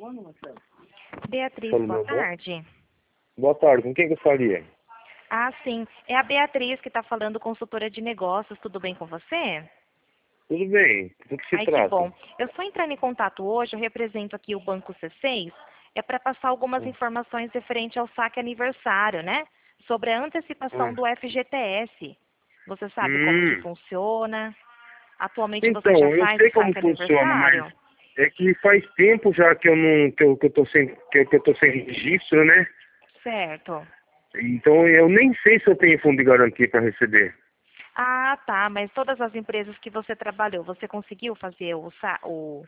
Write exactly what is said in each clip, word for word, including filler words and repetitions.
Beatriz, Falou, boa meu bom. tarde. Boa tarde, com quem que eu faria? Ah, sim. É a Beatriz que está falando, consultora de negócios. Tudo bem com você? Tudo bem, do que se Ai, que trata? bom. Eu estou entrando em contato hoje, eu represento aqui o Banco C seis. É para passar algumas Hum, informações referente ao saque aniversário, né? Sobre a antecipação hum. do F G T S. Você sabe como que Hum. funciona? Atualmente você já Então, eu faz o sei como saque funciona, mas aniversário? é que faz tempo já que eu não que eu, que eu tô sem que eu, que eu tô sem registro, né? Certo. Então eu nem sei se eu tenho fundo de garantia para receber. Ah, tá. Mas todas as empresas que você trabalhou, você conseguiu fazer o, sa- o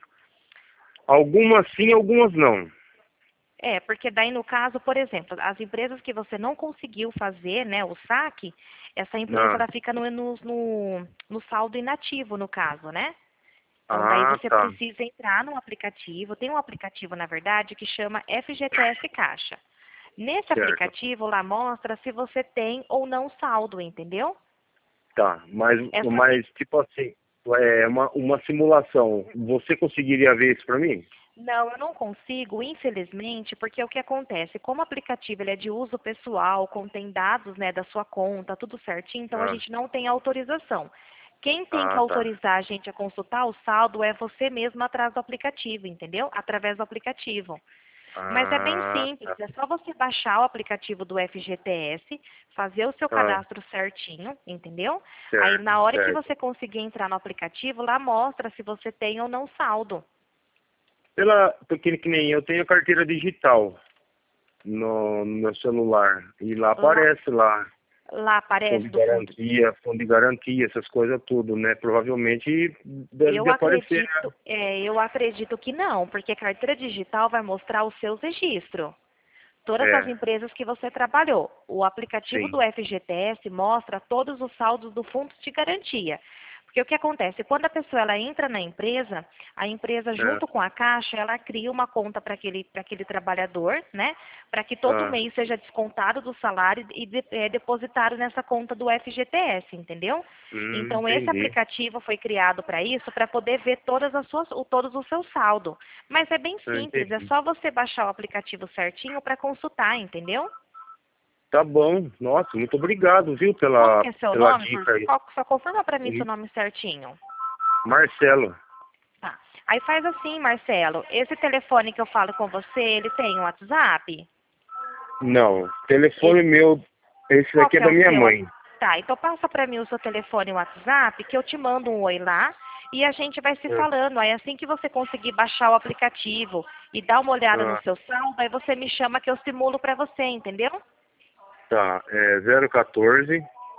Algumas sim, algumas não. É, porque daí no caso, por exemplo, as empresas que você não conseguiu fazer, né, o saque, essa empresa Ah, ela fica no, no, no, no saldo inativo, no caso, né? Então daí ah, você tá, precisa entrar no aplicativo, tem um aplicativo, na verdade, que chama F G T S Caixa. Nesse certo. aplicativo lá mostra se você tem ou não saldo, entendeu? Tá, mas, Essa mas tipo assim, é uma, uma simulação. Você conseguiria ver isso para mim? Não, eu não consigo, infelizmente, porque o que acontece? Como o aplicativo ele é de uso pessoal, contém dados, né, da sua conta, tudo certinho, então a Ah, gente não tem autorização. Quem tem que ah, tá. autorizar a gente a consultar o saldo é você mesmo atrás do aplicativo, entendeu? Através do aplicativo. Mas é bem Ah, simples, tá. é só você baixar o aplicativo do F G T S, fazer o seu Ah, cadastro certinho, entendeu? Aí certo, na hora que certo. você conseguir entrar no aplicativo, lá mostra se você tem ou não saldo. Pela, porque que nem eu tenho carteira digital no, no meu celular. E lá Lá, aparece lá, lá fundo aparece de do fundo. garantia, fundo de garantia, essas coisas tudo, né? Provavelmente deve Eu de aparecer, né? acredito, é, eu acredito que não, porque a carteira digital vai mostrar os seus registros. Todas as É, empresas que você trabalhou. O aplicativo sim. do F G T S mostra todos os saldos do fundo de garantia. Porque o que acontece? Quando a pessoa ela entra na empresa, a empresa, É. junto com a Caixa, ela cria uma conta para aquele, para aquele trabalhador, né? Para que todo Ah, mês seja descontado do salário e de, é, depositado nessa conta do F G T S, entendeu? hum, Então, esse entendi. aplicativo foi criado para isso, para poder ver todas as suas, o, todos os seus saldos. Mas é bem Eu simples, é entendi. só você baixar o aplicativo certinho para consultar, entendeu? Tá bom. Nossa, muito obrigado, viu, Como pela, que é seu pela nome? Por, dica aí. qual- só confirma para mim seu Hum, nome certinho. Marcelo. Tá. Aí faz assim, Marcelo, esse telefone que eu falo com você, ele tem um WhatsApp? Não, telefone Ele, meu, esse qual daqui é que é da o minha seu? wa- mãe. Tá, então passa para mim o seu telefone e o WhatsApp, que eu te mando um oi lá e a gente vai se Ah, falando. Aí assim que você conseguir baixar o aplicativo e dar uma olhada no ah, seu saldo, aí você me chama que eu simulo para você, entendeu? tá, é zero quatorze,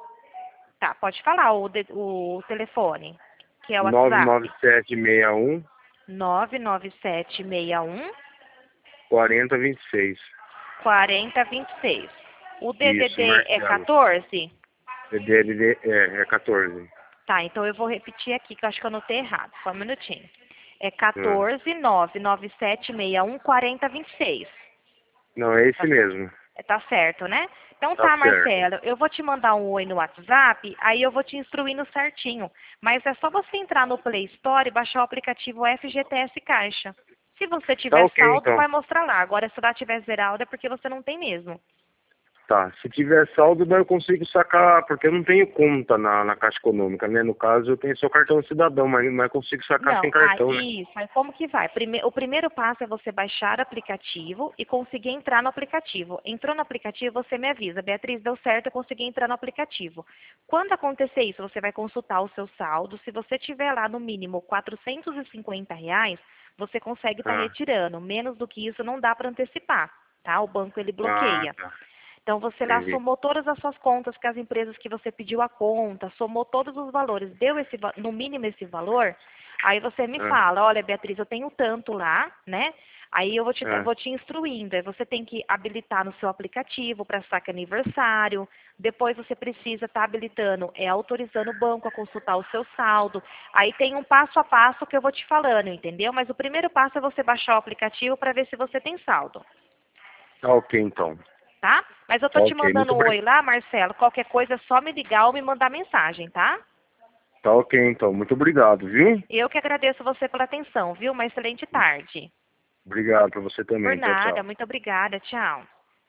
Tá, pode falar o, de- o telefone, que é o nove nove WhatsApp. sete seis um, nove nove sete seis um, quarenta vinte e seis. quatro zero dois seis. O Isso, D D D é Marcelo. quatorze? É D L D, é, é quatorze. Tá, então eu vou repetir aqui, que eu acho que eu anotei errado. Só um minutinho. É Ah, quatorze, nove nove sete seis um, quatro zero dois seis. não, é esse Tá, mesmo. é, tá certo, né? Então Tá tá, certo. Marcelo, eu vou te mandar um oi no WhatsApp, aí eu vou te instruindo certinho. Mas é só você entrar no Play Store e baixar o aplicativo F G T S Caixa. Se você Tá tiver ok, saldo, então. vai mostrar lá. Agora, se lá tiver zerado, é porque você não tem mesmo. Tá, se tiver saldo, daí eu consigo sacar, porque eu não tenho conta na, na Caixa Econômica, né? No caso, eu tenho só cartão cidadão, mas, mas consigo sacar sem Não, cartão, né? aí, isso. Aí como que vai? Prime- o primeiro passo é você baixar o aplicativo e conseguir entrar no aplicativo. Entrou no aplicativo, você me avisa. Beatriz, deu certo, eu consegui entrar no aplicativo. Quando acontecer isso, você vai consultar o seu saldo. Se você tiver lá no mínimo quatrocentos e cinquenta reais, você consegue estar Ah, retirando. Menos do que isso não dá para antecipar, tá? O banco ele ah, bloqueia. tá. Então você lá Entendi. somou todas as suas contas que as empresas que você pediu a conta, somou todos os valores, deu esse va- no mínimo esse valor, aí você me Ah, fala, olha Beatriz, eu tenho tanto lá, né? Aí eu vou te, dar- ah, vou te instruindo, aí você tem que habilitar no seu aplicativo para saque aniversário, depois você precisa estar habilitando, é autorizando o banco a consultar o seu saldo. Aí tem um passo a passo que eu vou te falando, entendeu? Mas o primeiro passo é você baixar o aplicativo para ver se você tem saldo. tá ok, então. Tá? Mas eu tô Tá te ok, muito mandando um oi obrigado. lá, Marcelo. Qualquer coisa é só me ligar ou me mandar mensagem, tá? Tá ok, então. Muito obrigado, viu? Eu que agradeço você pela atenção, viu? Uma excelente tarde. Obrigado para você também. Por Tchau, nada, tchau. muito obrigada. Tchau.